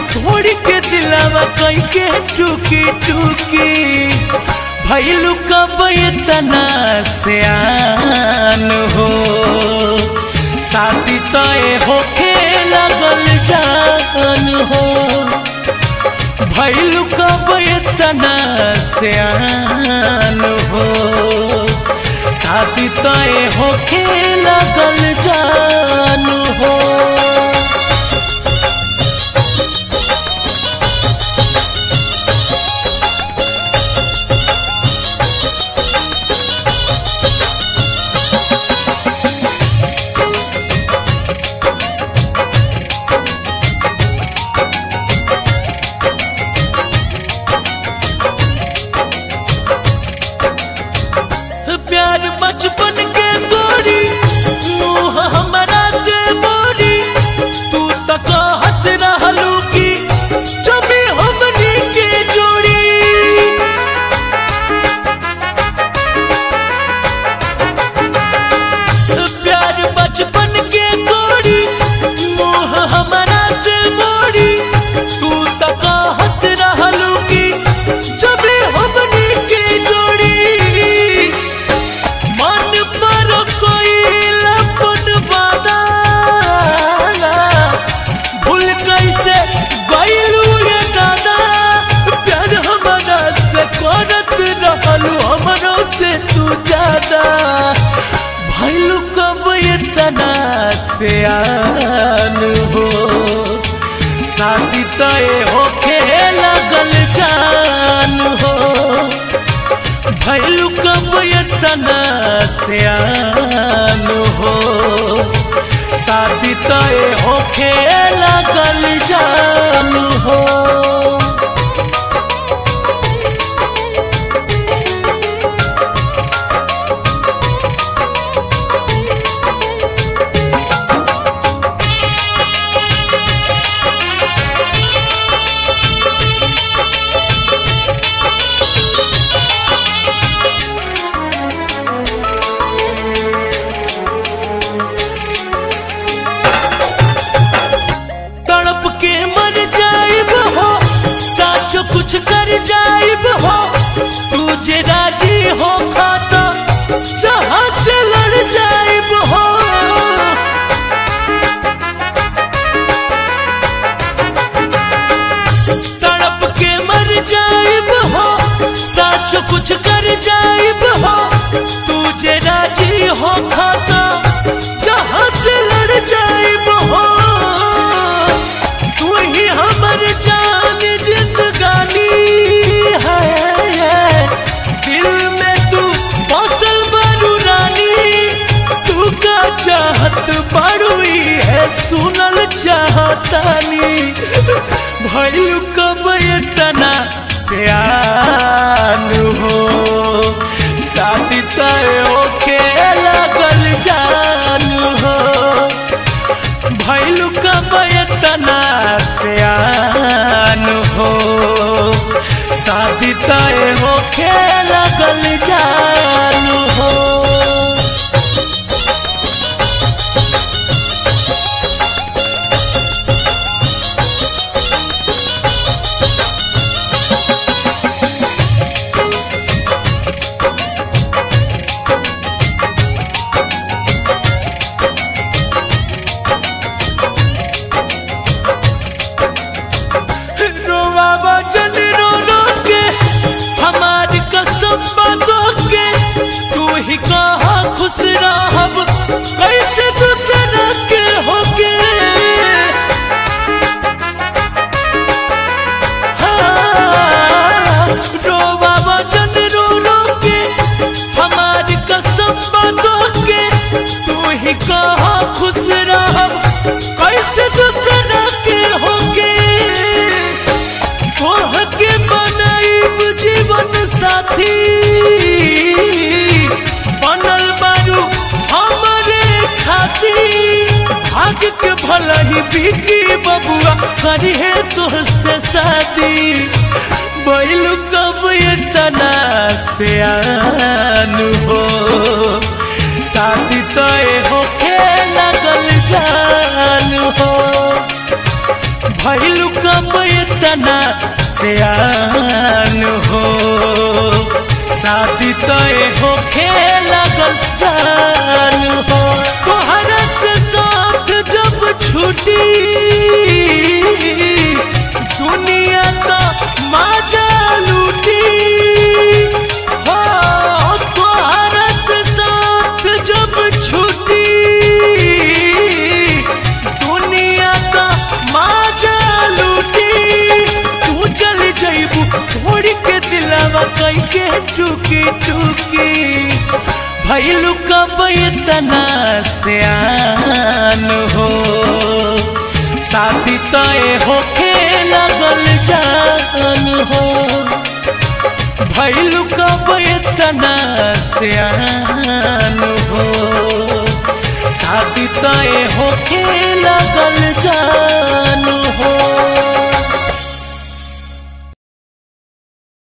थोड़ी के दिलावा कई के चुकी चुकी भैलू कब इतना सियान हो शादी तय होके लगल जान हो भैलू कब इतना सियान हो शादी तय होके लगल जान हो। प्यार बचपन के तोरी मुँह हमरा से बोरी तू तो कहत रहलू की जब हमनी के जोड़ी प्यार बचपन के तोरी मुँह हमरा से बोरी तू तो कहत रहलू की जब हमनी के जोड़ी मन पर कोई लपन वादा भूल कैसे गइलू ये दादा प्यार हमारा से करत रहलू हमरो से तू ज्यादा भइलू कब इतना सियान हो शादी तय होके लगल जान हो भैलू कब इतना सियान हो शादी तय होके लगल जान हो। तड़प के मर जाइब हो साचो कुछ कर जाइब हो तू जे राजी हो खाता जहां से लड़ जाइब हो तड़प के मर जाइब हो साचो कुछ कर जाइब हो तू जे राजी हो खाता जहां से लड़ जाइब हो तू ही हमर जान जिंदगानी है दिल में तू बसल बारू रानी तू का चाहत बारूई है सुनल चाहतानी भइलू कब इतना सियान हो शादी तय होके लगल जान हो भइलू कब इतना सियान हो शादी तय होके लगल जान हो। रोवावा जन रो रो के हमारी कसम बांधो के तू ही कहा खुश रहब कैसे दूसरा के होके हाँ रोवावा जन रो रो के हमारी कसम बांधो के तू ही कहा खुश रहब कैसे दूसरा के होके तोह के बनाइब जीवन साथी बनल बारू हमरे खाती भाग के भला ही बिकी बबुआ करिए तुझसे शादी भइलू कब इतना सियान हो शादी तय होके लगल जान हो भइलू कब तना सियान हो शादी तय होखे लगल जान हो तोहरा से साथ जब छूटी दुनिया का मजा लूटी हो तोहरा से साथ जब छूटी दुनिया का मजा लूटी तू चल जाइबू छोड़ के दिलावा कई के टूकी टूकी भइलू कब इतना सियान हो शादी तय होखे लगल जान हो भइलू कब इतना सियान हो शादी तय होखे